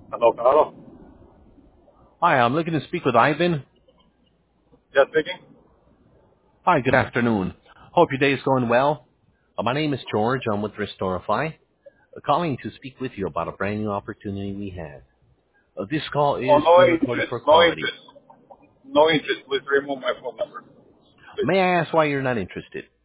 Hello, hello. Hi, I'm looking to speak with Ivan. Just speaking. Hi, good afternoon. Hope your day is going well. My name is George. I'm with Restorify, calling to speak with you about a brand new opportunity we have. This call Oh, is no being recorded interest. for No quality. interest. No interest. Please remove my phone number. Please. May I ask why you're not interested?